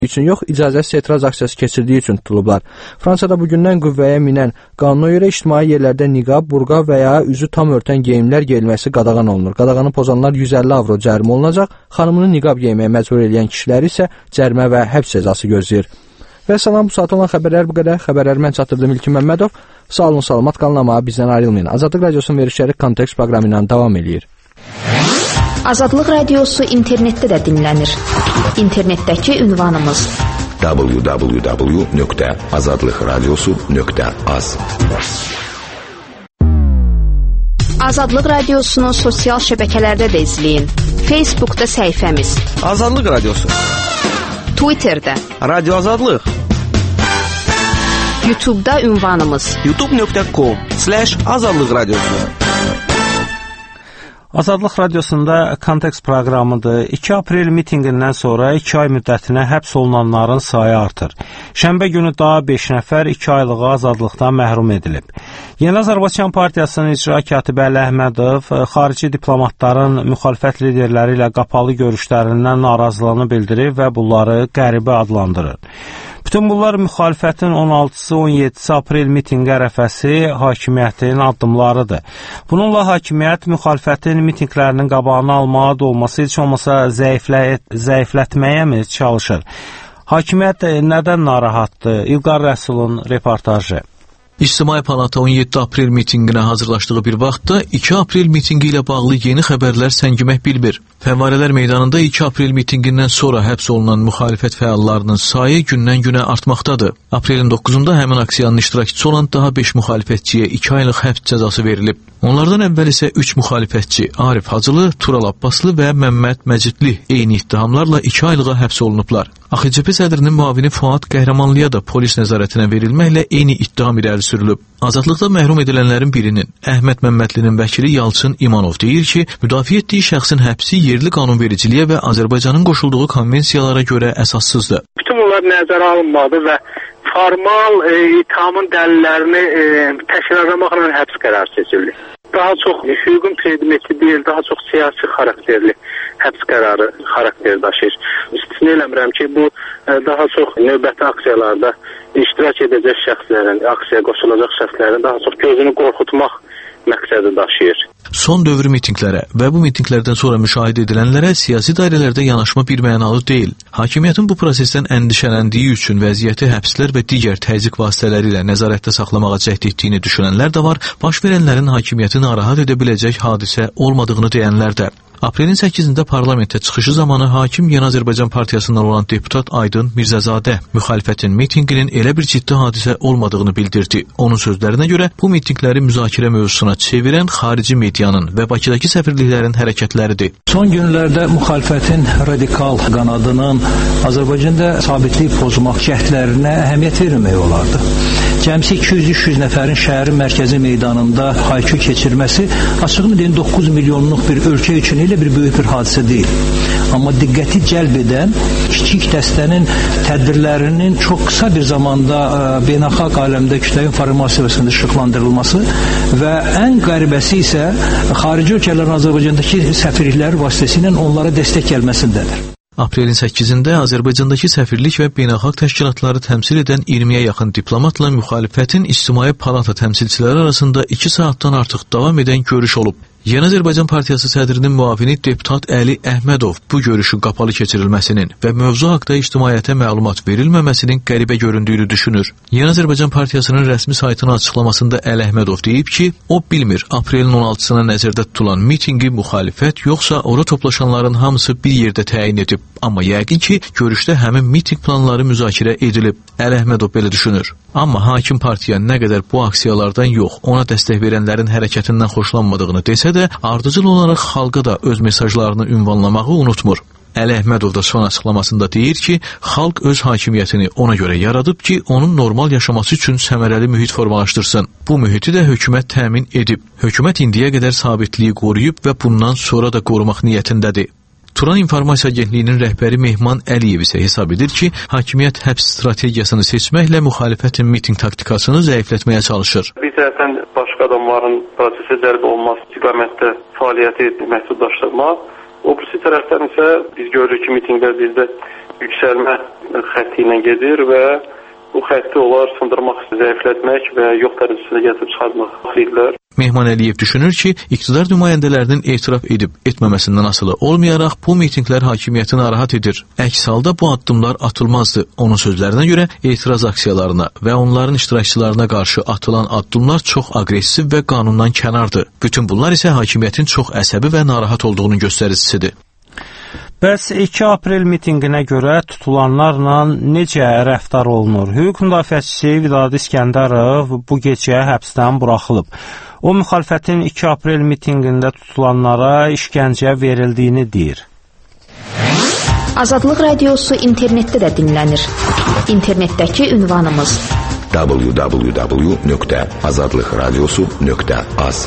üçün yox, icazəsiz etiraz aksiyası keçirdiyi üçün tutulublar. Fransada bugündən qüvvəyə minən qanuna görə ictimai yerlərdə niqab, burqa və ya üzü tam örtən geyimlər geyilməsi qadağan olunur. Qadağanı pozanlar 150 avro cərimə olunacaq, xanımını niqab geyməyə məcbur edən kişilər isə cərimə və həbs cəzası gözləyir. Və salam, bu saat olan xəbərlər bu qədər. Xəbərləri mən çatdırdım İlkin Məmmədov. Sağ olun, salamat qalın, amma bizdən ayrılmayın. Azadlıq Radiosunun verişləri Kontekst proqramı ilə davam edir. Azadlıq Radiosu internetdə də dinlənir. İnternetdəki ünvanımız www.azadlıqradiosu.az. Azadlıq Radiosunu sosial şəbəkələrdə də izləyin. Facebookda səhifəmiz Azadlıq Radiosu, Twitterdə Radio Azadlıq, YouTube'da ünvanımız youtube.com/azadlıq radiosu. Azadlıq Radiosunda Kontekst proqramıdır. 2 aprel mitinqindən sonra 2 ay müddətinə həbs olunanların sayı artır. Şənbə günü daha 5 nəfər 2 aylığa azadlıqdan məhrum edilib. Yeni Azərbaycan Partiyasının icra katibi Əli Əhmədov xarici diplomatların müxalifət liderləri ilə qapalı görüşlərindən narazılığını bildirib və bunları qəribə adlandırır. Bütün bunlar müxalifətin 16-sı, 17-si aprel mitinqi ərəfəsi hakimiyyətin addımlarıdır. Bununla hakimiyyət müxalifətin mitinqlərinin qabağını almağa da olması, heç olmasa zəiflətməyə mi çalışır? Hakimiyyət nədən narahatdır? İlqar Rəsulun reportajı. İctimai Palata 17 aprel mitinqinə hazırlaşdığı bir vaxtda 2 aprel mitinqi ilə bağlı yeni xəbərlər səngimək bilmir. Fəvvarələr meydanında 2 aprel mitinqindən sonra həbs olunan müxalifət fəallarının sayı gündən-günə artmaqdadır. Aprelin 9-da həmin aksiyanın iştirakçısı olan daha 5 müxalifətçiyə 2 aylıq həbs cəzası verilib. Onlardan əvvəl isə 3 müxalifətçi Arif Hacılı, Tural Abbaslı və Məmməd Məcidli eyni ittihamlarla 2 aylığa həbs olunublar. AXCP sədrinin müavini Fuad Qəhrəmanlıya da polis nəzarətinə verilməklə eyni ittiham irəli sürülüb. Azadlıqda məhrum edilənlərin birinin, Əhməd Məmmədlinin vəkili Yalçın İmanov deyir ki, müdafiə etdiyi şəxsin həbsi yerli qanunvericiliyə və Azərbaycanın qoşulduğu konvensiyalara görə əsassızdır. Bütün bunlar nəzərə alınmadı və formal ittihamın dəlillərini təkrarlamaqla həbs qərarı seçildi. Daha çox hüququn predmeti deyil, daha çox siyasi xarakterli həbs qərarı xarakteri daşıyır. İstisna eləmirəm ki, bu daha çox növbəti aksiyalarda iştirak edəcək şəxslərin, aksiyaya qoşulacaq şəxslərin daha çox gözünü qorxutmaq məqsədi daşıyır. Son dövr mitinqlərə və bu mitinqlərdən sonra müşahidə edilənlərə siyasi dairələrdə yanaşma birmənalı deyil. Hakimiyyətin bu prosesdən əndişələndiyi üçün vəziyyəti həbslər və digər təzyiq vasitələri ilə nəzarətdə saxlamağa cəhd etdiyini düşünənlər də var, baş verənlərin hakimiyyəti narahat edə biləcək hadisə olmadığını deyənlər də. Aprelin 8-də parlamentə çıxışı zamanı hakim Yeni Azərbaycan Partiyasından olan deputat Aydın Mirzəzadə müxalifətin mitinqinin elə bir ciddi hadisə olmadığını bildirdi. Onun sözlərinə görə bu mitinqləri müzakirə mövzusuna çevirən xarici medianın və Bakıdakı səfirliklərin hərəkətləridir. Son günlərdə müxalifətin radikal qanadının Azərbaycanda sabitlik pozmaq cəhdlərinə əhəmiyyət verilmək olardı. Cəmsi 200-300 nəfərin şəhərin mərkəzi meydanında haykü keçirməsi açığını deyən 9 milyonluq bir ölkə üçün elə bir böyük bir hadisə deyil. Amma diqqəti cəlb edən kiçik dəstənin tədbirlərinin çox qısa bir zamanda beynəlxalq aləmdə kütləvi informasiyasında işıqlandırılması və ən qəribəsi isə xarici ölkələrin Azərbaycandakı səfirlikləri vasitəsilə onlara dəstək gəlməsindədir. Aprelin 8-də Azərbaycandakı səfirlik və beynəlxalq təşkilatları təmsil edən 20-yə yaxın diplomatla müxalifətin İctimai Palata təmsilçiləri arasında 2 saatdan artıq davam edən görüş olub. Yeni Azərbaycan Partiyası sədrinin müavini deputat Əli Əhmədov bu görüşün qapalı keçirilməsinin və mövzu haqda ictimaiyyətə məlumat verilməməsinin qəribə göründüyünü düşünür. Yeni Azərbaycan Partiyasının rəsmi saytının açıqlamasında Əli Əhmədov deyib ki, o bilmir aprelin 16-sına nəzərdə tutulan mitinqi müxalifət yoxsa ora toplaşanların hamısı bir yerdə təyin edib. Amma yəqin ki, görüşdə həmin mitinq planları müzakirə edilib. Əli Əhmədov belə düşünür. Amma hakim partiya nə qədər bu aksiyalardan yox, ona dəstək verənlərin hərəkətindən xoşlanmadığını desə də, ardıcıl olaraq xalqa da öz mesajlarını ünvanlamağı unutmur. Əli Əhmədov da son açıqlamasında deyir ki, xalq öz hakimiyyətini ona görə yaradıb ki, onun normal yaşaması üçün səmərəli mühit formalaşdırsın. Bu mühiti də hökumət təmin edib. Hökumət indiyə qədər sabitliyi qoruyub və bundan sonra da qorumaq niyyətindədir. Turan İnformasiya Agentliyinin rəhbəri Mehman Əliyev isə hesab edir ki, hakimiyyət həbs strategiyasını seçməklə müxalifətin miting taktikasını zəiflətməyə çalışır. Bir tərəfdən başqa adamların prosesə cəlb olması istiqamətdə fəaliyyəti məhdudlaşdırmaq, o birisi tərəfdən isə biz görürük ki, mitinglər bizdə yüksəlmə xətti ilə gedir və bu xətti onlar sındırmaq, zəiflətmək və yox dərəcəsinə gətirib çıxartmaq istəyirlər. Mehman Əliyev düşünür ki, iqtidar nümayəndələrinin etiraf edib etməməsindən asılı olmayaraq bu mitinqlər hakimiyyəti narahat edir. Əks halda bu addımlar atılmazdı. Onun sözlərinə görə etiraz aksiyalarına və onların iştirakçılarına qarşı atılan addımlar çox aqressiv və qanundan kənardır. Bütün bunlar isə hakimiyyətin çox əsəbi və narahat olduğunun göstəricisidir. Bəs 2 aprel mitinqinə görə tutulanlarla necə rəftar olunur? Hüquq müdafiəçisi Vidadi İskəndərov bu gecə həbsdən buraxılıb. O, müxalifətin 2 aprel mitinqində tutulanlara işgəncə verildiyini deyir. Azadlıq Radiosu internetdə də dinlənir. İnternetdəki ünvanımız www.azadlıqradiosu.az.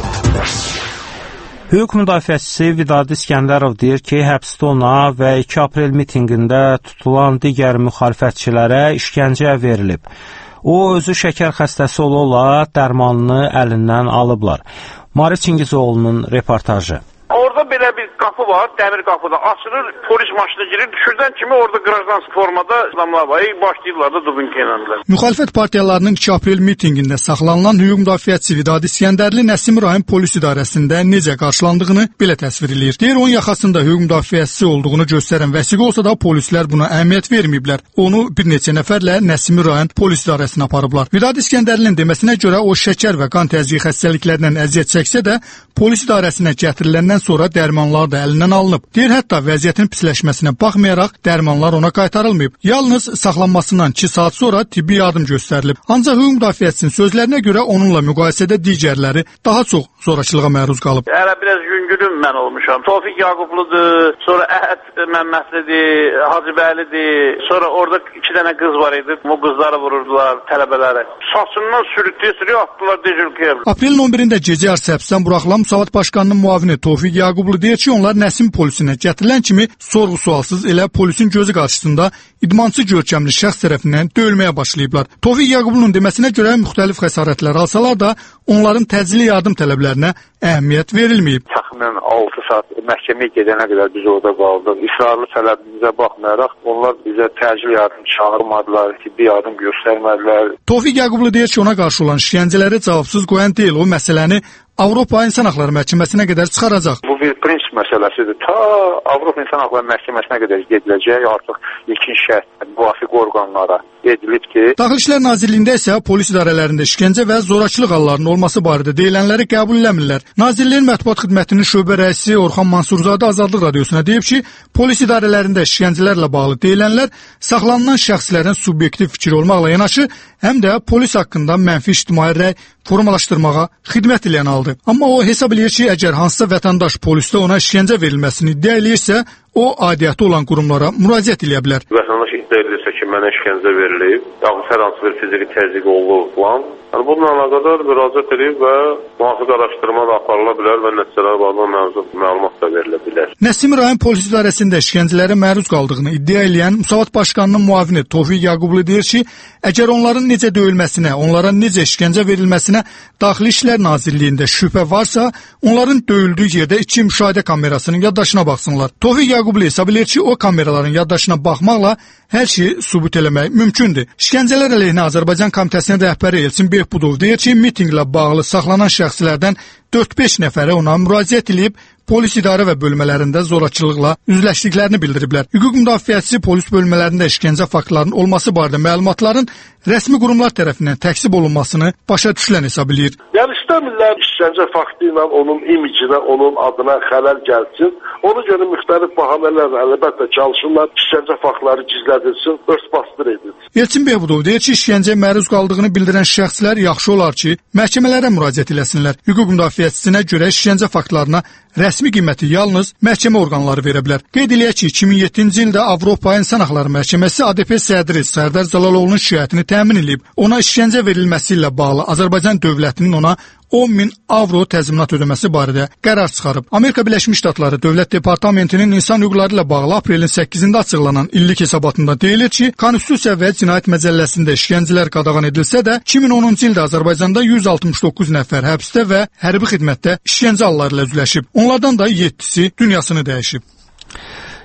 Hüquq müdafiəçisi Vidadi İskəndərov deyir ki, həbsdə ona və 2 aprel mitinqində tutulan digər müxalifətçilərə işgəncə verilib. O, özü şəkər xəstəsi ola dərmanını əlindən alıblar. Mari Çingizoğlu'nun reportajı. Orada belə bir qapı var, dəmir qapıda açılır, polis maşını girir, düşürdən kimi orada qrajdanski formada adamlar var, başlayırlar da dubinka ilə. Müxalifət partiyalarının 2 aprel mitinqində saxlanılan hüquq müdafiəçisi Vidadi İskəndərli Nəsimi rayon polis idarəsində necə qarşılandığını belə təsvir edir. Deyir, onun yaxasında hüquq müdafiəçisi olduğunu göstərən vəsiqə olsa da polislər buna əhəmiyyət verməyiblər. Onu bir neçə nəfərlə Nəsimi rayon polis idarəsinə aparıblar. Vidadi İskəndərlinin deməsinə görə o şəkər və qan təzyiqi xəstəliklərindən əziyyət çəksə də polis idarəsinə gətiriləndən sonra dərmanlar da əlindən alınıb. Deyir, hətta vəziyyətin pisləşməsinə baxmayaraq dərmanlar ona qaytarılmayıb. Yalnız saxlanmasından 2 saat sonra tibbi yardım göstərilib. Ancaq hüquq müdafiəçisinin sözlərinə görə onunla müqayisədə digərləri daha çox zorakılığa məruz qalıb. Hələ biraz yüngülüm mən olmuşam. Tofiq Yaqubludur, sonra Əhəd Məmmədlidir, Hacıbəylidir, sonra orada 2 dənə qız var idi. Bu qızları vururdular, tələbələri. Saçından sürütləyə atdılar dejülkəyə. Aprelin 11-də gecə yarısı həbsdən buraxılan Müsavat Başkanının muavini Tofiq Yaqublu deyir ki, onlar Nəsim polisinə gətirilən kimi sorğu-sualsız elə polisin gözü qarşısında idmançı görkəmli şəxs tərəfindən döyülməyə başlayıblar. Tofiq Yaqublunun deməsinə görə müxtəlif xəsarətlər alsalar da onların təcili yardım tələblərinə əhəmiyyət verilməyib. Təxminən 6 saat məhkəməyə gedənə qədər biz orada qaldıq. İsrarlı tələbimizə baxmayaraq onlar bizə təcili yardım çağırmadılar, tibbi yardım göstərmədilər. Tofiq Yaqublu deyir ki, ona qarşı olan işgəncələri cavabsız qoyan deyil, o məsələni Avropa İnsan Haqları Məhkəməsinə qədər çıxaracaq. Bu bir prinsip məsələsidir. Ta Avropa İnsan Haqları Məhkəməsinə qədər gediləcək, artıq ilkin şərt müvafiq orqanlara edilib ki... Daxili İşlər Nazirliyində isə polis idarələrində işgəncə və zorakılıq hallarının olması barədə deyilənləri qəbul eləmirlər. Nazirliyin mətbuat xidmətinin şöbə rəisi Orxan Mansurzadə Azadlıq Radiosuna deyib ki, polis idarələrində işgəncələrlə bağlı deyilənlər saxlanılan şəxslərin subyektiv fikri olmaqla yanaşı, həm də polis haqqında mənfi ictimai rəy formalaşdırmağa xidmət eləyən aldı. Amma o hesab eləyir ki, əgər hansısa vətəndaş polisdə ona işgəncə verilməsini iddia eləyirsə, o aidiyyatı olan qurumlara müraciət eləyə bilər. Vətəndaş iddia edirsə ki, mənə işgəncə verilib, yaxud hər hansı bir fiziki təzyiq olunub falan. Yəni, bununla əlaqədar müraciət edib və müvafiq araşdırma da aparıla bilər və nəticələr bağlı məlumat da verilə bilər. Nəsimi rayon polis idarəsində işgəncələrə məruz qaldığını iddia eləyən Müsavat Başkanının muavini Tofiq Yaqublu deyir ki, əgər onların necə döyülməsinə, onlara necə işgəncə verilməsinə Daxili İşlər Nazirliyində şübhə varsa, onların döyüldüyü yerdə 2 müşahidə kamerasının yaddaşına baxsınlar. Tofiq Yaqublu hesab edir ki, o kameraların yaddaşına baxmaqla hər şeyi sübut eləmək mümkündür. İşgəncələr əleyhinə Azərbaycan Komitəsinin rəhbəri Elçin Behbudov deyir ki, mitinqlə bağlı saxlanan şəxslərdən 4-5 nəfərə ona müraciət edib, polis idarə və bölmələrində zorakılıqla üzləşdiklərini bildiriblər. Hüquq müdafiəçisi polis bölmələrində işgəncə faktlarının olması barədə məlumatların rəsmi qurumlar tərəfindən təksib olunmasını başa düşülən hesab edir. Yəni istəmirlər işgəncə faktı ilə onun imicinə, onun adına xələl gəlsin. Ona görə müxtəlif bəhanələrlə əlbəttə çalışırlar, işgəncə faktları gizlədilsin, ört-bastır edilsin. Elçin Behbudov deyir ki, işgəncəyə məruz qaldığını bildirən şəxslər yaxşı olar ki, məhkəmələrə müraciət eləsinlər. Hüquq müdafiəçisinə görə işgəncə faktlarına rəsmi qiyməti yalnız məhkəmə orqanları verə bilər. Qeyd eləyək ki, 2007-ci ildə Avropa İnsan Haqları Məhkəməsi ADP sədri Sərdar Cəlaloğlu'nun şikayətini təmin edib. Ona işgəncə verilməsi ilə bağlı Azərbaycan dövlətinin ona 10.000 avro təzminat ödəməsi barədə qərar çıxarıb. Amerika Birləşmiş Ştatları Dövlət Departamentinin insan hüquqları ilə bağlı aprelin 8-də açıqlanan illik hesabatında deyilir ki, Konstitusiya və Cinayət Məcəlləsində işgəncələr qadağan edilsə də, 2010-cu ildə Azərbaycanda 169 nəfər həbsdə və hərbi xidmətdə işgəncə halları ilə üzləşib. Onlardan da 7-si dünyasını dəyişib.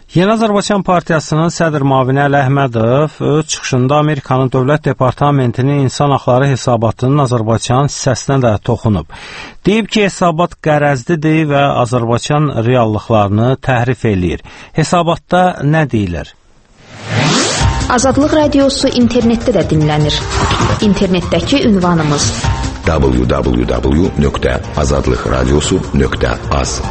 Yeni Azərbaycan Partiyasının sədr müavini Əli Əhmədov öz çıxışında Amerikanın Dövlət Departamentinin insan haqları hesabatının Azərbaycan hissəsinə də toxunub. Deyib ki, hesabat qərəzlidir və Azərbaycan reallıqlarını təhrif eləyir. Hesabatda nə deyilir? Azadlıq Radiosu internetdə də dinlənir. İnternetdəki ünvanımız www.azadlıqradiosu.az.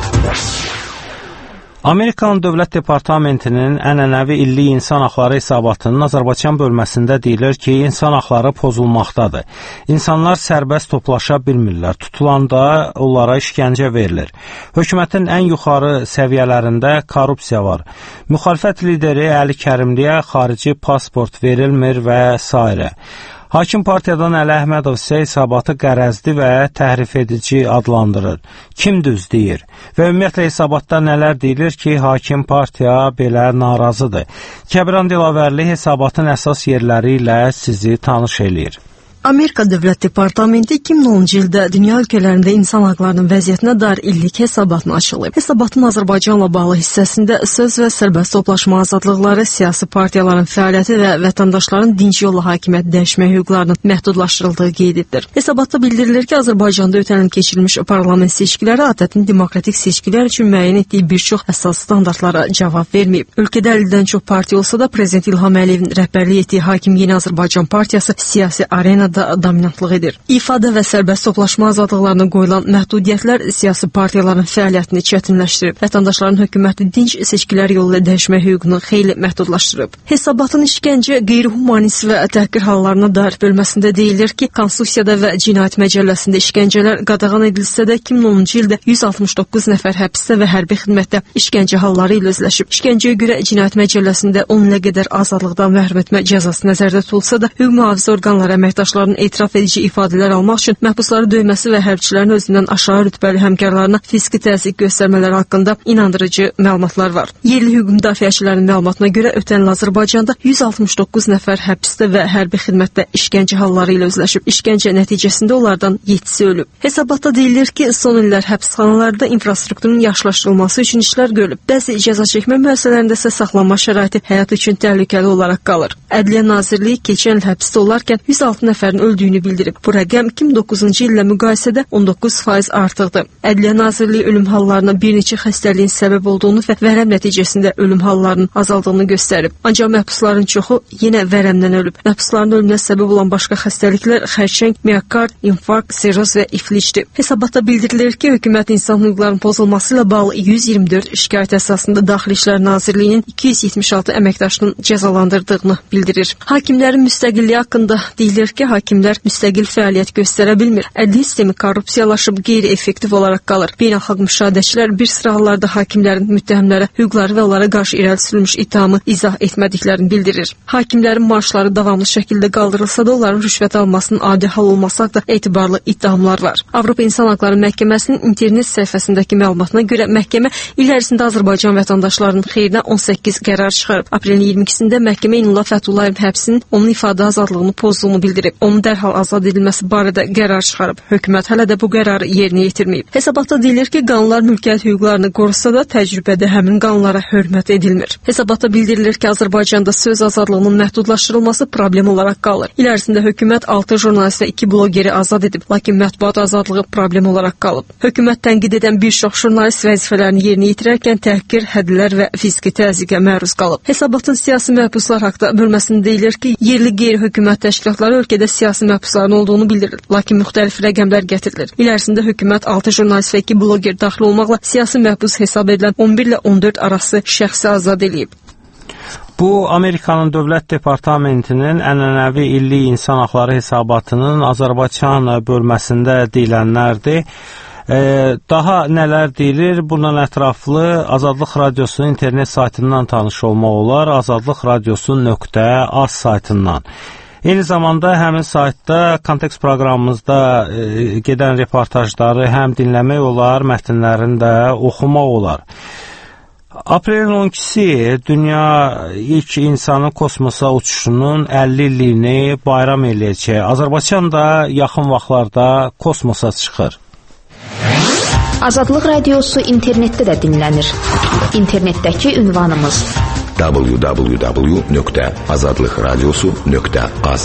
Amerikan Dövlət Departamentinin ənənəvi illik insan haqları hesabatının Azərbaycan bölməsində deyilir ki, insan haqları pozulmaqdadır. İnsanlar sərbəst toplaşa bilmirlər. Tutulanda onlara işgəncə verilir. Hökumətin ən yuxarı səviyyələrində korrupsiya var. Müxalifət lideri Əli Kərimliyə xarici pasport verilmir və s. Hakim partiyadan Əli Əhmədov isə hesabatı qərəzli və təhrif edici adlandırır. Kim düz deyir? Və ümumiyyətlə hesabatda nələr deyilir ki, hakim partiya belə narazıdır? Kəbran Dilavərli hesabatın əsas yerləri ilə sizi tanış eləyir. Amerika Dövlət Departamenti 2010-cu ildə dünya ölkələrində insan haqlarının vəziyyətinə dair illik hesabatını açıqlayıb. Hesabatın Azərbaycanla bağlı hissəsində söz və sərbəst toplaşma azadlıqları, siyasi partiyaların fəaliyyəti və vətəndaşların dinc yolla hakimiyyət dəyişmə hüquqlarının məhdudlaşdırıldığı qeyd edilir. Hesabatda bildirilir ki, Azərbaycanda ötən il keçirilmiş parlament seçkiləri ATƏT-in demokratik seçkilər üçün müəyyən etdiyi bir çox əsas standartlara cavab verməyib. Ölkədə 50-dən çox partiya olsa da Prezident İlham Əliyevin rəhbərlik etdiyi Hakim Yeni Azərbaycan Partiyası siyasi arenada dominantlıq edir. İfadə və sərbəst toplaşma azadlıqlarına qoyulan məhdudiyyətlər siyasi partiyaların fəaliyyətini çətinləşdirib. Vətəndaşların hökuməti dinc seçkilər yolu ilə dəyişmə hüququnu xeyli məhdudlaşdırıb. Hesabatın işgəncə, qeyri-humanist və təhqir hallarına dair bölməsində deyilir ki, Konstitusiyada və Cinayət Məcəlləsində işgəncələr qadağan edilsə də 2010-cu ildə 169 nəfər həbsdə və hərbi xidmətdə işgəncə halları ilə özləşib. İşgəncəyə görə Cinayət Məcəlləsində 10 ilə qədər azadlıqdan məhrum etmə cəzası nəzərdə tutulsa da, hüquq mühafizə orqanları əməkdaşları etiraf edici ifadələr almaq üçün məhbusları döyməsi və hərbçilərin özündən aşağı rütbəli həmkarlarına fiziki təzyiq göstərmələri haqqında inandırıcı məlumatlar var. Yerli hüquq müdafiəçilərinin məlumatına görə ötən il Azərbaycanda 169 nəfər həbsdə və hərbi xidmətdə işgəncə halları ilə özləşib. İşgəncə nəticəsində onlardan 7-si ölüb. Hesabatda deyilir ki, son illər həbsxanalarda infrastrukturun yaxşılaşdırılması üçün işlər görülüb. Bəzi cəza çəkmə müəssisələrində isə saxlanma şəraiti həyat üçün təhlükəli olaraq qalır. Ədliyyə Nazirliyi keçən il həbsdə olarkən 106 nəfərin öldüyünü bildirib. Bu rəqəm 2009-cu illə müqayisədə 19% artıqdır. Ədliyyə Nazirliyi ölüm hallarına bir neçə xəstəliyin səbəb olduğunu və vərəm nəticəsində ölüm hallarının azaldığını göstərib. Ancaq məhbusların çoxu yenə vərəmdən ölüb. Məhbusların ölümünə səbəb olan başqa xəstəliklər xərçəng, miokard, infarkt, siroz və iflicdir. Hesabatda bildirilir ki, hökumət insan hüquqlarının pozulması ilə bağlı 124 şikayət əsasında Daxili İşlər Nazirliyinin 276 əməkdaşının cəzalandırdığını bildirir. Hakimlərin müstəqilliyi haqqında deyilir ki, hakimlər müstəqil fəaliyyət göstərə bilmir. Ədliyyə sistemi korrupsiyalaşıb, qeyri-effektiv olaraq qalır. Beynəlxalq müşahidəçilər bir sıra hallarda hakimlərin müttəhimlərə hüquqları və onlara qarşı irəli sürülmüş ittihamı izah etmədiklərini bildirir. Hakimlərin maaşları davamlı şəkildə qaldırılsa da onların rüşvət almasının adi hal olması haqqında etibarlı ittihamlar var. Avropa İnsan Haqları Məhkəməsinin internet səhifəsindəki məlumatına görə məhkəmə il ərzində Azərbaycan vətəndaşlarının xeyrinə 18 qərar çıxarıb. Aprelin 22-sində məhkəmə İnullah Fətullayevin həbsinin onun ifadə azadlığını pozduğunu bildirib. Onun dərhal azad edilməsi barədə qərar çıxarıb. Hökumət hələ də bu qərarı yerinə yetirməyib. Hesabatda deyilir ki, qanunlar mülkiyyət hüquqlarını qorusa da təcrübədə həmin qanunlara hörmət edilmir. Hesabatda bildirilir ki, Azərbaycanda söz azadlığının məhdudlaşdırılması problem olaraq qalır. İl ərzində hökumət 6 jurnalist və 2 bloqeri azad edib, lakin mətbuat azadlığı problem olaraq qalıb. Hökumət tənqid edən bir çox jurnalist vəzifələrini yerinə yetirərkən təhqir, hədlər və fiziki təzyiqə məruz qalıb. Hesabatın siyasi məhbuslar haqqında bölməsində deyilir ki, yerli qeyri-hökumət təşkilatları ölkədə siyasi məhbusların olduğunu bildirir, lakin müxtəlif rəqəmlər gətirilir. İl ərzində hökumət 6 jurnalist və 2 bloger daxil olmaqla siyasi məhbus hesab edilən 11 ilə 14 arası şəxsi azad edilib. Bu, Amerikanın Dövlət Departamentinin ənənəvi illik insan haqları hesabatının Azərbaycan bölməsində deyilənlərdir. Daha nələr deyilir? Bundan ətraflı Azadlıq Radiosunun internet saytından tanış olmaq olar, azadlıqradiosu.az saytından. Eyni zamanda həmin saytda Kontekst proqramımızda gedən reportajları həm dinləmək olar, mətnlərini də oxumaq olar. Aprelin 12-si dünya ilk insanın kosmosa uçuşunun 50 illiyini bayram eləyəcək. Azərbaycan da yaxın vaxtlarda kosmosa çıxır. Azadlıq Radiosu internetdə də dinlənir. İnternetdəki ünvanımız www.azadlıqradiosu.az.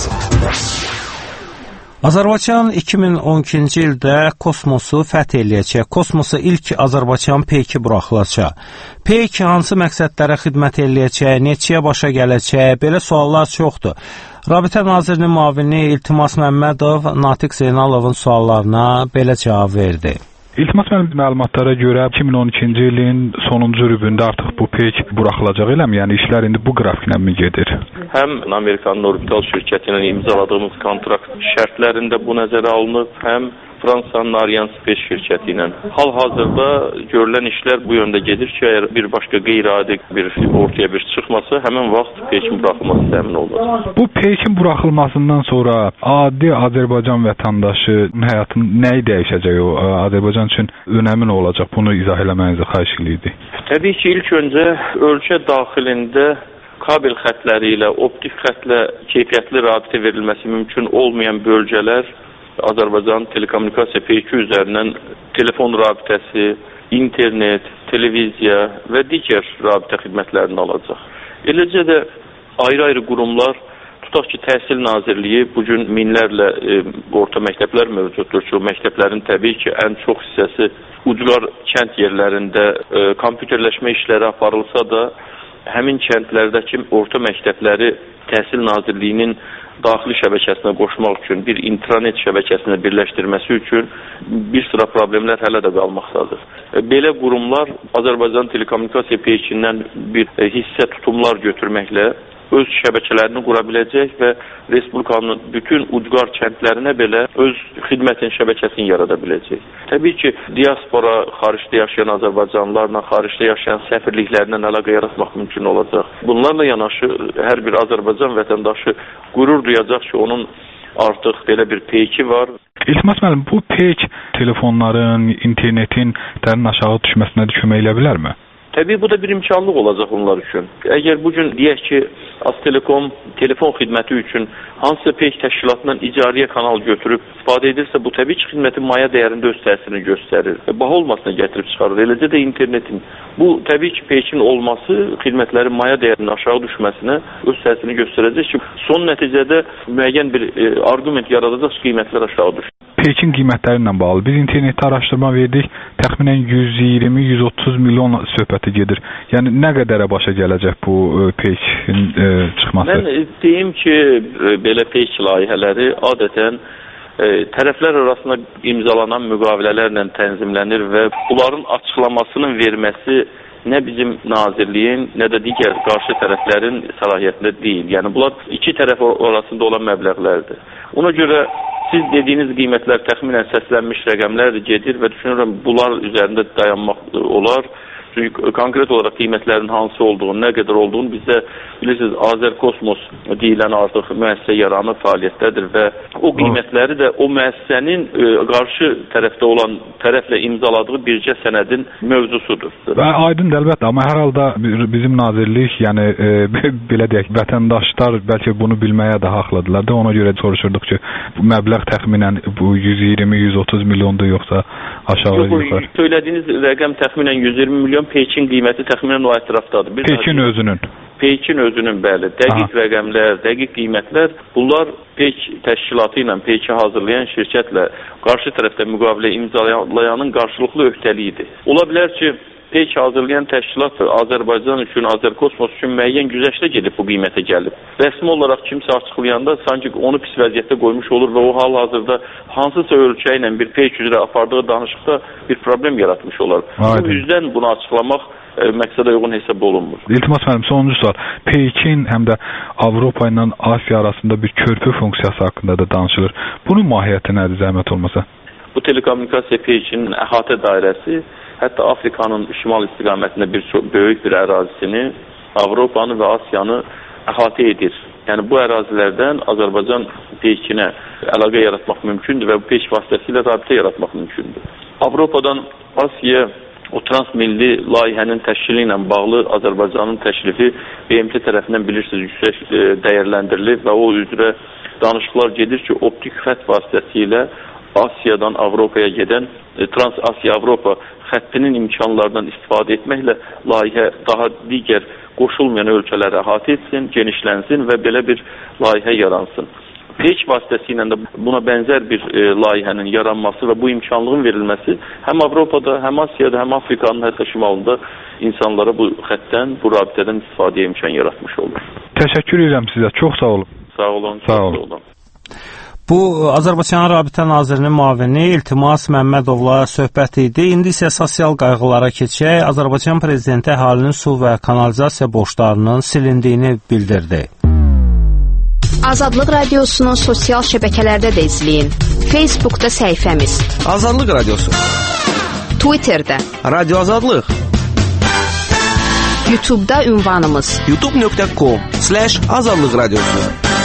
Azərbaycan 2012-ci ildə kosmosu fəth eləyəcək. Kosmosa ilk Azərbaycan peyki buraxılacaq. Peyk hansı məqsədlərə xidmət eləyəcək, neçəyə başa gələcək, belə suallar çoxdur. Rabitə Nazirinin müavini İltimas Məmmədov Natiq Zeynalovun suallarına belə cavab verdi. İltimas məlumatlara görə 2012-ci ilin sonuncu rübündə artıq bu peyk buraxılacaq eləmi? Yəni işlər indi bu qrafiklə mi gedir? Həm Amerikanın orbital şirkəti ilə imzaladığımız kontrakt şərtlərində bu nəzərə alınıb, həm Fransanın Ariane Space şirkəti ilə. Hal-hazırda görülən işlər bu yöndə gedir ki, əgər bir başqa qeyri-adi ortaya bir çıxmasa, həmin vaxt peykin buraxılması təmin olunur. Bu peykin buraxılmasından sonra adi Azərbaycan vətəndaşı həyatının nəyi dəyişəcək o? Azərbaycan üçün önəmi nə olacaq? Bunu izah eləməyinizi xahiş edirdik. Təbii ki, ilk öncə ölkə daxilində kabel xətləri ilə, optik xətlə keyfiyyətli rabitə verilməsi mümkün olmayan bölgələr Azərbaycan telekommunikasiya peyki üzərindən telefon rabitəsi, internet, televiziya və digər rabitə xidmətlərini alacaq. Eləcə də ayrı-ayrı qurumlar, tutaq ki, Təhsil Nazirliyi bugün minlərlə orta məktəblər mövcuddur ki, o məktəblərin təbii ki, ən çox hissəsi ucqar kənd yerlərində kompüterləşmə işləri aparılsa da, həmin kəndlərdəki orta məktəbləri Təhsil Nazirliyinin daxili şəbəkəsinə qoşmaq üçün, bir intranet şəbəkəsinə birləşdirməsi üçün bir sıra problemlər hələ də qalmaqdadır. Belə qurumlar Azərbaycan telekommunikasiya peykindən bir hissə tutumlar götürməklə öz şəbəkələrini qura biləcək və Respublikanın bütün ucqar kəndlərinə belə öz xidmətin şəbəkəsini yarada biləcək. Təbii ki, diaspora, xaricdə yaşayan Azərbaycanlılarla, xaricdə yaşayan səfirliklərlə əlaqə yaratmaq mümkün olacaq. Bunlarla yanaşı hər bir Azərbaycan vətəndaşı qürur duyacaq ki, onun artıq belə bir peyki var. İltimas müəllim, bu peyk telefonların, internetin dərin aşağı düşməsinə də kömək edə bilərmi? Təbii bu da bir imkanlıq olacaq onlar üçün. Əgər bugün deyək ki, Aztelekom telefon xidməti üçün hansısa peyk təşkilatından icariyə kanal götürüb istifadə edirsə, bu təbii ki, xidmətin maya dəyərində öz təsirini göstərir. Baha olmasına gətirib çıxarır. Eləcə də internetin. Bu təbii ki, peykin olması xidmətlərin maya dəyərinin aşağı düşməsinə öz təsirini göstərəcək ki, son nəticədə müəyyən bir arqument yaradacaq ki, qiymətlər aşağı düşür. Peykin qiymətləri ilə bağlı. Biz internetdə araşdırma verdik. Təxminən 120-130 milyon söhbəti gedir. Yəni nə qədərə başa gələcək bu peykin çıxması? Mən deyim ki, belə peyk layihələri adətən tərəflər arasında imzalanan müqavilələrlə tənzimlənir və bunların açıqlamasının verməsi nə bizim nazirliyin, nə də digər qarşı tərəflərin səlahiyyətində deyil. Yəni bunlar iki tərəf arasında olan məbləğlərdir. Ona görə siz dediyiniz qiymətlər təxminən səslənmiş rəqəmlərdir gedir və düşünürəm bunlar üzərində dayanmaq olar. Çünki konkret olaraq qiymətlərin hansı olduğunu, nə qədər olduğunu bizdə bilirsiniz, Azərkosmos deyilən artıq müəssisə yaranıb fəaliyyətdədir və o qiymətləri də o müəssisənin qarşı tərəfdə olan tərəflə imzaladığı bircə sənədin mövzusudur. Və aydındır əlbəttə, amma hər halda bizim nazirlik, yəni belə deyək, vətəndaşlar bəlkə bunu bilməyə də haqlıdırlar da, ona görə soruşurduq ki, bu məbləğ təxminən bu 120-130 milyondur yoxsa aşağı yuxarı? Söylədiyiniz rəqəm təxminən 120 milyon, peykin qiyməti təxminən o ətrafdadır. Peykin özünün? Peykin özünün, bəli. Dəqiq rəqəmlər, dəqiq qiymətlər, bunlar peyk təşkilatı ilə, peyki hazırlayan şirkətlə qarşı tərəfdə müqavilə imzalayanın qarşılıqlı öhdəliyidir. Ola bilər ki, peyk hazırlayan təşkilat Azərbaycan üçün, Azərkosmos üçün müəyyən güzəştə gedib bu qiymətə gəlib. Rəsmi olaraq kimsə açıqlayanda sanki onu pis vəziyyətdə qoymuş olur və o hal-hazırda hansısa ölkə ilə bir peyk üzrə apardığı danışıqda bir problem yaratmış olar. Bu yüzdən bunu açıqlamaq məqsədə uyğun hesab olunmur. İltimas müəllim, sonuncu sual. Peykin həm də Avropa ilə Asiya arasında bir körpü funksiyası haqqında da danışılır. Bunun mahiyyəti nədir, zəhmət olmasa? Bu telekommunikasiya peykinin əhatə dairəsi hətta Afrikanın şimal istiqamətində böyük bir ərazisini, Avropanı və Asiyanı əhatə edir. Yəni bu ərazilərdən Azərbaycan peykinə əlaqə yaratmaq mümkündür və bu peyk vasitəsilə rabitə yaratmaq mümkündür. Avropadan Asiyaya o transmilli layihənin təşkili ilə bağlı Azərbaycanın təklifi BMT tərəfindən bilirsiniz yüksək dəyərləndirilib və o üzrə danışıqlar gedir ki, optik xətt vasitəsilə Asiyadan Avropaya gedən Trans-Asiya-Avropa xəttinin imkanlarından istifadə etməklə layihə daha digər qoşulmayan ölkələrə əhatə etsin, genişlənsin və belə bir layihə yaransın. Peyk vasitəsilə də buna bənzər bir layihənin yaranması və bu imkanlığın verilməsi həm Avropada, həm Asiyada, həm Afrikanın hətta şimalında insanlara bu xəttdən, bu rabitədən istifadəyə imkan yaratmış olur. Təşəkkür edirəm sizə. Çox sağ olun. Sağ olun. Sağ olun. Bu Azərbaycan Rabitə Nazirinin müavini İltimas Məmmədovla söhbət idi. İndi isə sosial qayğılara keçək. Azərbaycan prezidenti əhalinin su və kanalizasiya borclarının silindiyini bildirdi. Azadlıq Radiosunu sosial şəbəkələrdə də izləyin. Facebookda səhifəmiz Azadlıq Radiosu, Twitterdə Radio Azadlıq, YouTube'da ünvanımız youtube.com/Azadlıq Radiosu.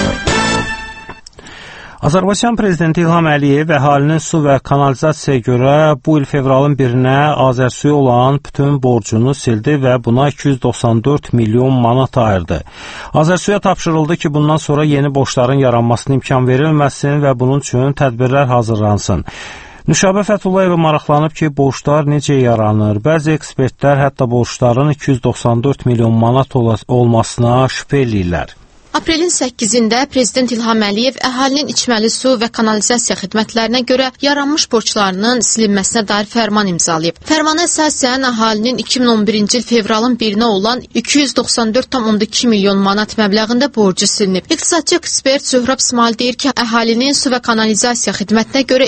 Azərbaycan prezidenti İlham Əliyev əhalinin su və kanalizasiyaya görə bu il fevralın 1-nə Azərsuya olan bütün borcunu sildi və buna 294 milyon manat ayırdı. Azərsuya tapşırıldı ki, bundan sonra yeni borcların yaranmasına imkan verilməsin və bunun üçün tədbirlər hazırlansın. Nüşabə Fətullayeva maraqlanıb ki, borclar necə yaranır? Bəzi ekspertlər hətta borcların 294 milyon manat olmasına şübhə eləyirlər. Aprelin 8-də Prezident İlham Əliyev əhalinin içməli su və kanalizasiya xidmətlərinə görə yaranmış borclarının silinməsinə dair fərman imzalayıb. Fərmana əsasən əhalinin 2011-ci il fevralın 1-nə olan 294,2 milyon manat məbləğində borcu silinib. İqtisadçı ekspert Zöhrab İsmail deyir ki, əhalinin su və kanalizasiya xidmətinə görə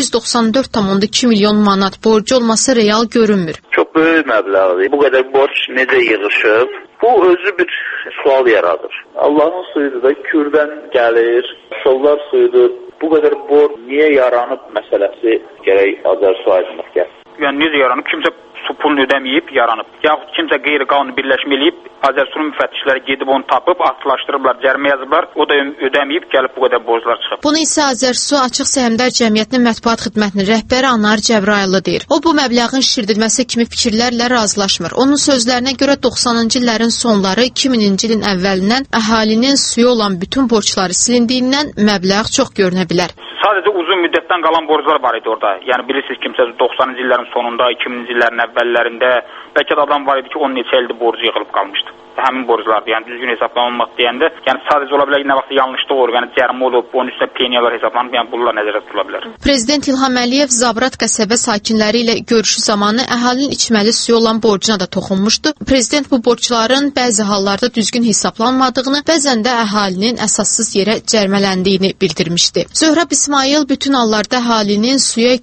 294,2 milyon manat borcu olması real görünmür. Çox böyük məbləğdir. Bu qədər borc necə yığışıb? Bu özü bir sual yaradır. Allahın suyudur da Kürdən gəlir, şollar suyudur. Bu qədər borc niyə yaranıb məsələsi gərək Azərsu aydınlıq gəlsin. Yəni necə yaranıb? Kimsə su pulunu ödəməyib yaranıb. Yaxud kimsə qeyri-qanuni birləşmə eləyib, Azərsunun müfəttişləri gedib onu tapıb, astılaşdırıblar, cərimə yazıblar, o da ödəməyib, gəlib bu qədər borclar çıxıb. Bunu isə Azərsu Açıq Səhmdar Cəmiyyətinin mətbuat xidmətinin rəhbəri Anar Cəbrayıllı deyir. O, bu məbləğin şişirdilməsi kimi fikirlərlə razılaşmır. Onun sözlərinə görə 90-cı illərin sonları 2000-ci ilin əvvəlindən əhalinin suya olan bütün borcları silindiyindən məbləğ çox görünə bilər. Sadəcə uzun müddətdən qalan borclar var idi orada. Yəni bilirsiniz kimsə 90-cı illərin sonunda, 2000-ci illərin əvvəllərində bəlkə də adam var idi ki, 10 neçə ildir borcu yığılıb qalmışdı. Həmin borclardır. Yəni düzgün hesablanılmaq deyəndə, yəni sadəcə ola bilər ki, nə vaxt yanlışlıq olur, yəni cərimə olub, onun üstünə peniyalar hesablanıb, yəni bunlar nəzərdə tutula bilər. Prezident İlham Əliyev Zabrat qəsəbə sakinləri ilə görüşü zamanı əhalinin içməli suyu olan borcuna da toxunmuşdu. Prezident bu borcların bəzi hallarda düzgün hesablanmadığını, bəzən də əhalinin əsassız yerə cərimələndiyini bildirmişdi. Zöhrab İsmail bütün hallarda əhalinin suya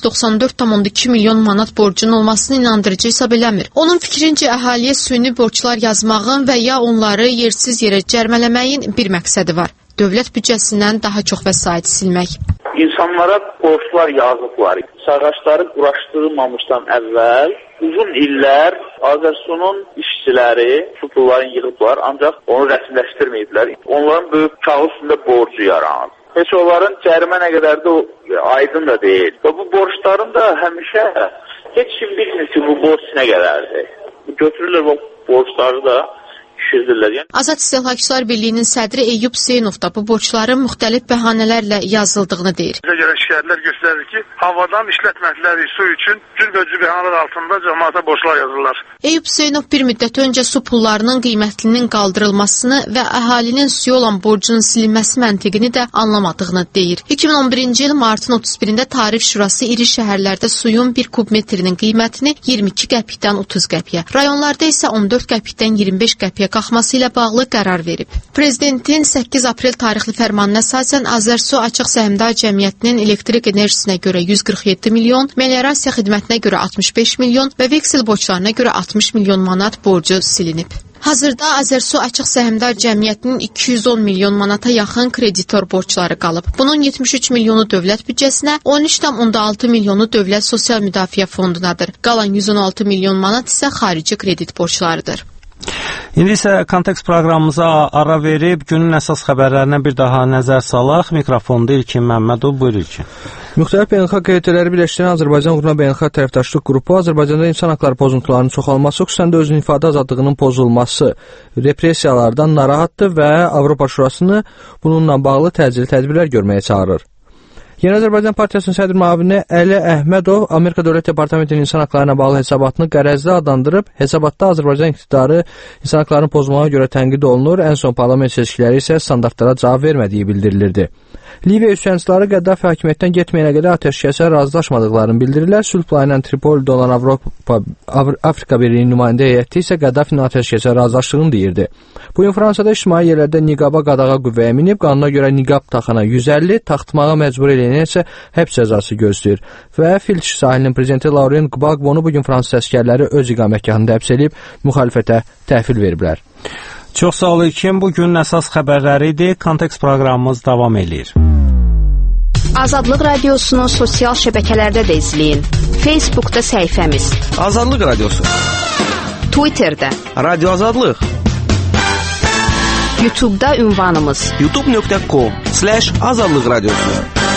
294,2 milyon manat borcunun olmasını inandırıcı hesab eləmir. Onun fikrincə əhaliyə süni borclar yazmağın və ya onları yersiz yerə cərimələməyin bir məqsədi var. Dövlət büdcəsindən daha çox vəsait silmək. İnsanlara borclar yazıblar. Sağaçları quraşdırılmamışdan əvvəl uzun illər Azərsunun işçiləri su pullarını yığıblar, ancaq onu rəsmiləşdirməyiblər. Onların böyük kağız üstündə borcu yaranır. Heç onların cərimə nə qədər də aydın da deyil. Və bu borcların da həmişə heç kim bilmir ki, bu borc nə qədərdir. Götürürlər bu borcları da şişirdirlər. Azad İstehlakçılar Birliyinin sədri Eyyub Hüseynov da bu borcların müxtəlif bəhanələrlə yazıldığını deyir. Bizə görə şikayətlər göstərir ki, havadan işlətməkləri su üçün cürbəcür bəhanələr altında cəmaata borclar yazırlar. Eyyub Hüseynov bir müddət öncə su pullarının qiymətlinin qaldırılmasını və əhalinin suya olan borcunun silinməsi məntiqini də anlamadığını deyir. 2011-ci il martın 31-də Tarif Şurası iri şəhərlərdə suyun 1 kubmetrinin qiymətini 22 qəpikdən 30 qəpiyə, rayonlarda isə 14 qəpikdən 25 qəpiyə qalxması ilə bağlı qərar verib. Prezidentin 8 aprel tarixli fərmanına əsasən Azərsu Açıq Səhmdar Cəmiyyətinin elektrik enerjisinə görə 147 milyon, meliorasiya xidmətinə görə 65 milyon və veksel borclarına görə 60 milyon manat borcu silinib. Hazırda Azərsu Açıq Səhmdar Cəmiyyətinin 210 milyon manata yaxın kreditor borcları qalıb. Bunun 73 milyonu dövlət büdcəsinə, 13,6 milyonu dövlət sosial müdafiə fondunadır. Qalan 116 milyon manat isə xarici kredit borclarıdır. İndi isə Kontekst proqramımıza ara verib günün əsas xəbərlərinə bir daha nəzər salaq. Mikrofonda İlkin Məmmədov, buyur İlkin. Müxtəlif beynəlxalq heyətləri birləşdirən Azərbaycan qrupuna beynəlxalq tərəfdaşlıq qrupu Azərbaycanda insan haqları pozuntularının çoxalması, xüsusən də özünün ifadə azadlığının pozulması, repressiyalardan narahatdır və Avropa Şurasını bununla bağlı təcili tədbirlər görməyə çağırır. Yeni Azərbaycan Partiyasının sədr müavini Əli Əhmədov Amerika Dövlət Departamentinin insan haqlarına bağlı hesabatını qərəzli adlandırıb, hesabatda Azərbaycan iqtidarı insan haqlarını pozmağa görə tənqid olunur, ən son parlament seçkiləri isə standartlara cavab vermədiyi bildirilirdi. Liviya üsyançıları Qəddafi hakimiyyətdən getməyənə qədər atəşkəsə razılaşmadıqlarını bildirirlər. Sülh payı ilə Tripolidə olan Afrika Birliyi nümayəndə heyəti isə Qəddafinin atəşkəsə razılaşdığını deyirdi. Bu gün Fransada ictimai yerlərdə niqaba qadağa qüvvəyə minib, qanuna görə niqab taxana 150, taxtmağa məcbur eləyənə isə həbs cəzası gözləyir. Və Filç sahilinin prezidenti Laurent Gbagbo-nu bu gün Fransız əsgərləri öz iqamətgahında həbs edib, müxalifətə təhvil veriblər. Çox sağ olun ki, bugün əsas xəbərləri idi. Kontekst proqramımız davam edir. Azadlıq Radiosunu sosial şəbəkələrdə də izləyin. Facebookda səhifəmiz Azadlıq Radiosu, Twitterdə Radio Azadlıq, YouTube'da ünvanımız youtube.com/Azadlıq Radiosu.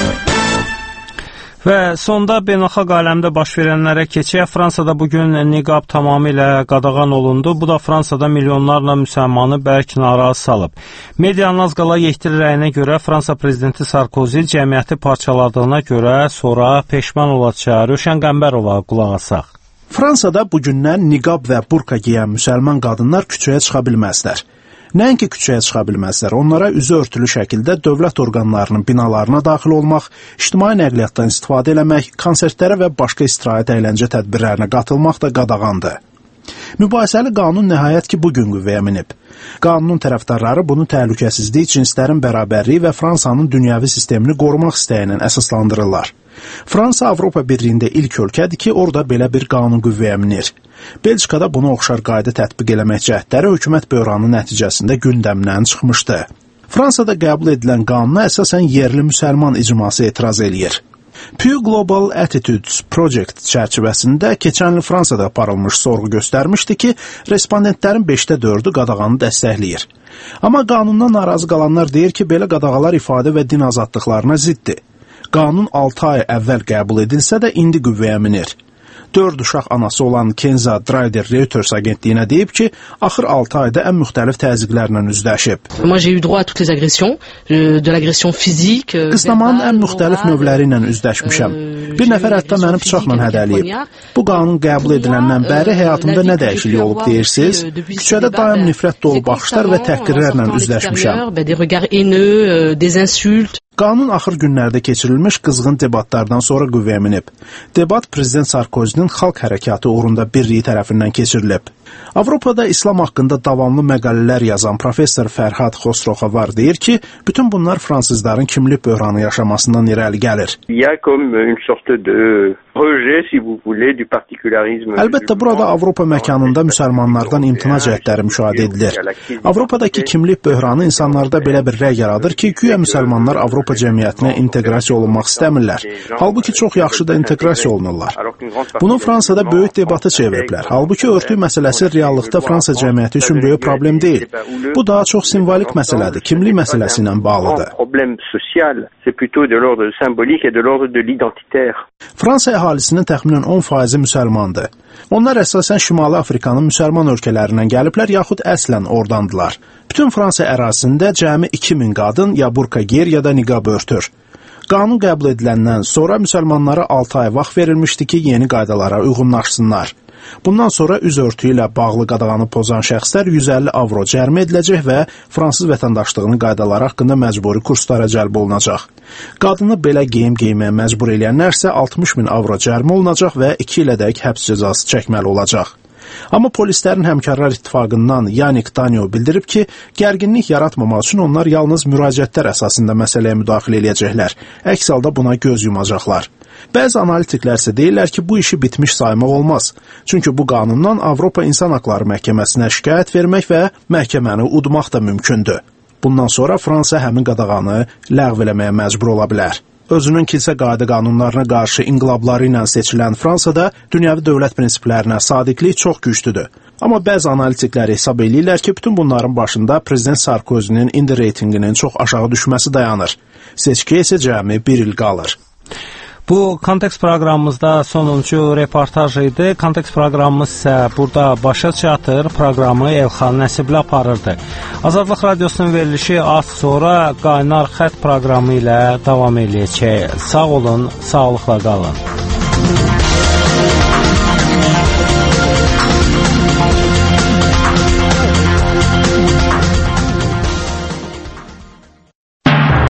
Və sonda beynəlxalq aləmdə baş verənlərə keçək. Fransada bugün niqab tamamilə qadağan olundu. Bu da Fransada milyonlarla müsəlmanı bərk narazı salıb. Medianın az qala yetkin rəyinə görə Fransa prezidenti Sarkozy cəmiyyəti parçaladığına görə sonra peşman olacağı Rövşən Qəmbərova qulaq asaq. Fransada bugündən niqab və burka geyən müsəlman qadınlar küçəyə çıxa bilməzlər. Nəinki küçəyə çıxa bilməzlər, onlara üzü örtülü şəkildə dövlət orqanlarının binalarına daxil olmaq, ictimai nəqliyyatdan istifadə eləmək, konsertlərə və başqa istirahət əyləncə tədbirlərinə qatılmaq da qadağandır. Mübahisəli qanun nəhayət ki, bugün qüvvəyə minib. Qanunun tərəfdarları bunu təhlükəsizlik, cinslərin bərabərliyi və Fransanın dünyəvi sistemini qorumaq istəyinə əsaslandırırlar. Fransa Avropa Birliyində ilk ölkədir ki, orada belə bir qanun qüvvəyə minir. Belçikada buna oxşar qayda tətbiq eləmək cəhdləri hökumət böhranı nəticəsində gündəmdən çıxmışdı. Fransada qəbul edilən qanuna əsasən yerli müsəlman icması etiraz eləyir. Pew Global Attitudes Project çərçivəsində keçən il Fransada aparılmış sorğu göstərmişdi ki, respondentlərin 5də 4-ü qadağanı dəstəkləyir. Amma qanundan narazı qalanlar deyir ki, belə qadağalar ifadə və din azadlıqlarına ziddir. Qanun 6 ay əvvəl qəbul edilsə də indi qüvvəyə minir. 4 uşaq anası olan Kenza Dryder Reuters agentliyinə deyib ki, axır 6 ayda ən müxtəlif təzyiqlərlə üzləşib. Qısnamanın ən müxtəlif növləri ilə üzləşmişəm. Bir nəfər hətta məni bıçaqla hədəliyib. Bu qanun qəbul ediləndən bəri həyatımda nə dəyişiklik olub deyirsiniz? Küçədə daim nifrət dolu baxışlar və təhqirlərlə üzləşmişəm. Qanun axır günlərdə keçirilmiş qızğın debatlardan sonra qüvvəyə minib. Debat prezident Sarkozy'nin xalq hərəkatı uğrunda birliyi tərəfindən keçirilib. Avropada İslam haqqında davamlı məqalələr yazan professor Fərhad Xosroxavar deyir ki, bütün bunlar fransızların kimlik böhranı yaşamasından irəli gəlir. Əlbəttə, burada Avropa məkanında müsəlmanlardan imtina cəhdləri müşahidə edilir. Avropadakı kimlik böhranı insanlarda belə bir rəy yaradır ki, güya müsəlmanlar Avropa cəmiyyətinə inteqrasiya olunmaq istəmirlər. Halbuki çox yaxşı da inteqrasiya olunurlar. Bunu Fransada böyük debata çeviriblər. Halbuki örtük məsələsi reallıqda Fransa cəmiyyəti üçün böyük problem deyil. Bu daha çox simvolik məsələdir, kimlik məsələsi ilə bağlıdır. Fransa əhalisinin təxminən 10% müsəlmandır. Onlar əsasən Şimali Afrikanın müsəlman ölkələrindən gəliblər, yaxud əslən ordandılar. Bütün Fransa ərazisində cəmi 2000 qadın ya burka geyir, ya da niqab örtür. Qanun qəbul ediləndən sonra müsəlmanlara 6 ay vaxt verilmişdi ki, yeni qaydalara uyğunlaşsınlar. Bundan sonra üz örtüyü ilə bağlı qadağanı pozan şəxslər 150 avro cərimə ediləcək və fransız vətəndaşlığının qaydaları haqqında məcburi kurslara cəlb olunacaq. Qadını belə geyim geyməyə məcbur eləyənlərsə 60.000 avro cərimə olunacaq və 2 ilədək həbs cəzası çəkməli olacaq. Amma polislərin həmkarlar ittifaqından Yannick Danio bildirib ki, gərginlik yaratmamaq üçün onlar yalnız müraciətlər əsasında məsələyə müdaxilə eləyəcəklər. Əks halda buna göz yumacaqlar. Bəzi analitiklər isə deyirlər ki, bu işi bitmiş saymaq olmaz. Çünki bu qanundan Avropa İnsan Haqları Məhkəməsinə şikayət vermək və məhkəməni udmaq da mümkündür. Bundan sonra Fransa həmin qadağanı ləğv eləməyə məcbur ola bilər. Özünün kilsə qayda qanunlarına qarşı inqilabları ilə seçilən Fransada dünyəvi dövlət prinsiplərinə sadiqlik çox güclüdür. Amma bəzi analitiklər hesab eləyirlər ki, bütün bunların başında prezident Sarkozy'nin indi reytinginin çox aşağı düşməsi dayanır. Seçkiyə isə cəmi 1 il qalır. Bu Kontekst proqramımızda sonuncu reportaj idi. Kontekst proqramımız isə burada başa çatır. Proqramı Elxan Nəsibli aparırdı. Azadlıq Radiosunun verilişi az sonra Qaynar Xətt proqramı ilə davam edəcək. Sağ olun, sağlıqla qalın.